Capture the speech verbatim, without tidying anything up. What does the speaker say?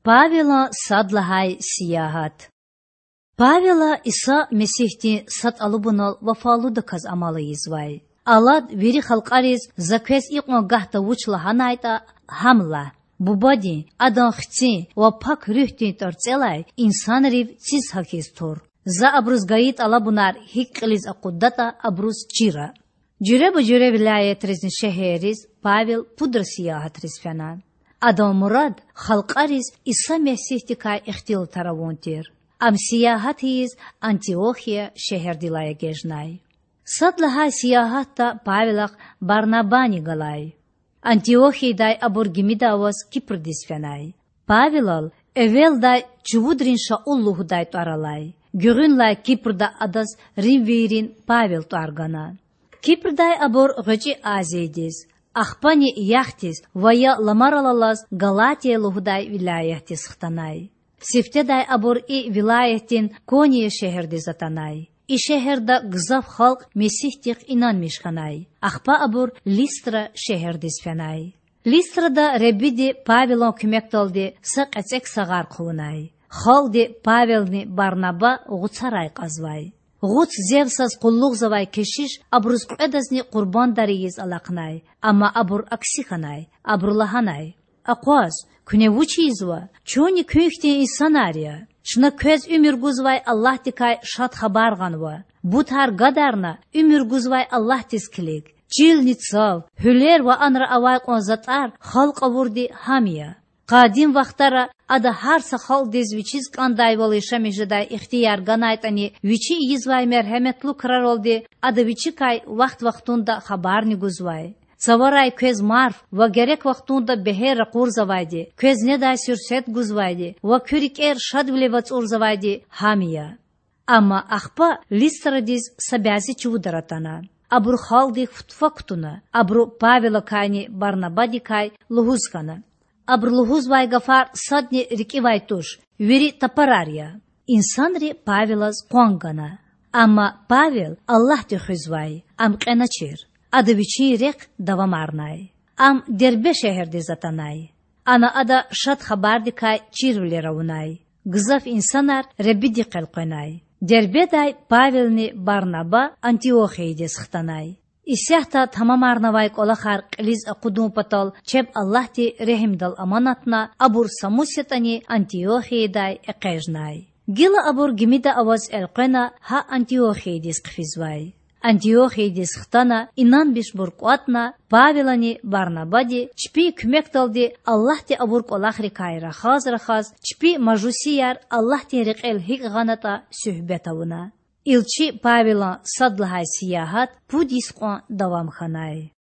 Павела садлахай сияхат. Павела Иса Месихти сад алубунал вафалуда каз амалы извай. Алад вери халқариз заквес иқно гахта вучла ханайта хамла. Бубади адан хци ва пак рюхти торцелай инсан рив циз хакиз тур. За абруз гаит алабунар хиккилиз акуддата абруз чира. Джуреба джуре вилайет ризни шехериз Павел пудра сияхат ризфянан. Адан мурад халқариз Иса Месихти кай ихтил таравонтир. Ам сияхатиз Антиохия шехер дилая гежнай. Садлаха сияхатта Павелах Барнабани галай. Антиохий дай абур гимидавас Кипр дисфянай. Павелал эвел дай чувудрин шауллуху дай туаралай. Гюрин лай Кипрда адас римвейрин Павел туаргана. Кипр дай абур гъчи азейдиз. Ахпани яхтиз вая ламаралалаз Галатия лухудай вилаяхтиз хтанай. Сифтедай абур и вилаяхтин Кония шехерди затанай. И шехерда гзав халк Месихтих инан мишханай. Ахпа абур Листра шехердиз фянай. Листрада ребиди Павелон кümектолди сак эцек сагар кувнай. Халди Павелни Барнаба гуцарай казвай. Гуц зевсаз куллуг завай кешиш абруз эдазни курбан дариез алакнай. Ама абур аксиханай, абурлаханай. Акваз күне вучизва, чони күйхте инсанария. Шна көз өмір гузвай Аллах дикай шат хабарганва. Бутар гадарна өмір гузвай Аллах дискилик. Чил ницав, хүлер ва анра авай конзатар халк авурди хамия. Qadим vaqtara ada harsa xal dezvichiz qanday volisha mejaday ixtiyar ganaytani vichi izvay merhametlu qarar oldi ada vichi kay vaqt vaqtunda xabarni guzvay. Savaray köz marf va gerek vaqtunda beher qurzavaydi. Köz neday sürset guzvaydi va körik er shadvlevac urzavaydi hamiya. Amma axpa listradiz sabazi chudaratana. Abru xaldi futfaktuna. Abru Pavela kayni Barnabadi kay luhuzkana. Абрлугуз вай гафар садни рики вай туш, вери тапарария. Инсанри Павелаз қонгана. Ама Павел Аллах ти хузвай, ам қеначир. Адавичи рек давамарнай. Ам дербе шехерди затанай. Ана ада шат хабарди кай чирвли равнай. Гзав инсанар ребиди қелқонай. Дербедай Павелни Барнаба Антиохейди схтанай. Исяхта тамамарнавайк олахар қилиз ақудум патал чеб Аллахти рехимдал аманатна абур самусетани Антиохейдай эқежнай. Гила абур гимида аваз элқена ха Антиохейдис қфизвай. Антиохейдис хтана инан биш буркуатна Павелани Барнабади чпи күмекталди Аллахти абурк олахри кайра хаз рахаз чпи мажусияр Аллахти реқел хик ғаната сүхбетавуна. Илчи Павела садлахай сияхат пудисқон давам ханай.